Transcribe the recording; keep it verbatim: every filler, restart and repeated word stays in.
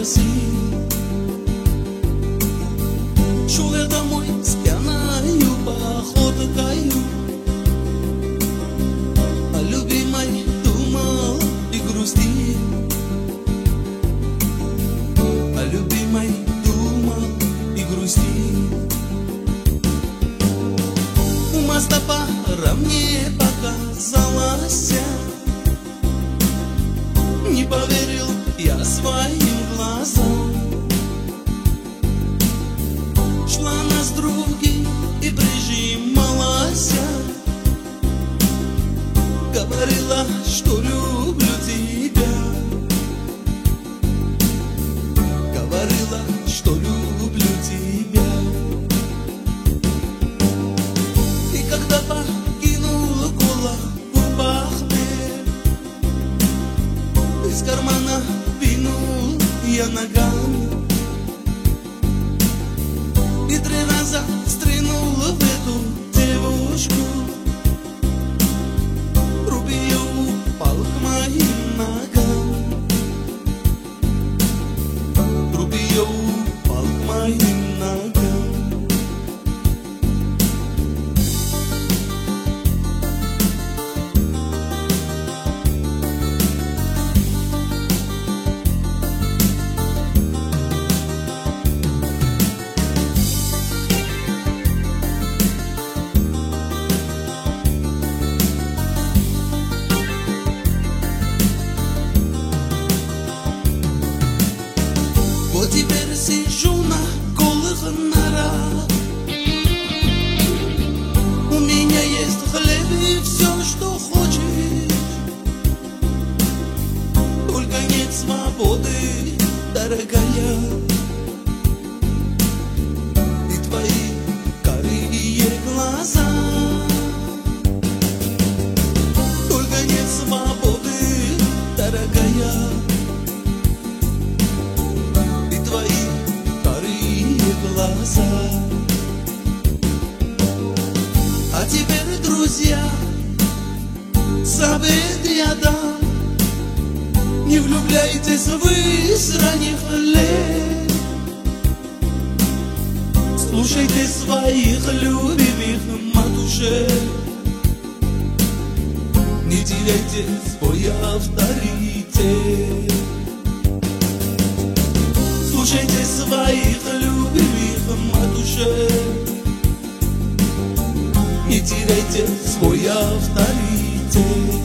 попросил. Шел я домой с пьяною походкою, о любимой думал и грустил, о любимой думал и грустил. У моста пара мне показалась, не поверил я своим глазам. Шла она с другим и прижималась, говорила, что люблю тебя, говорила, что люблю тебя. И когда покинул голову Бахтер, из кармана вынул я ногами и три раза стрянул в эту девушку. Труп ее упал к моим ногам, труп ее упал к моим ногам. Вот теперь сижу на голых норах, у меня есть хлеб и все, что хочешь, только нет свободы, дорогая, и твои карие глаза. Только нет свободы, дорогая, твои карие глаза. А теперь, друзья, совет я дам: не влюбляйтесь вы с ранних лет, слушайте своих любимых матушек, не теряйте свой авторитет. Слушайте своих любимых матушек, не теряйте свой авторитет.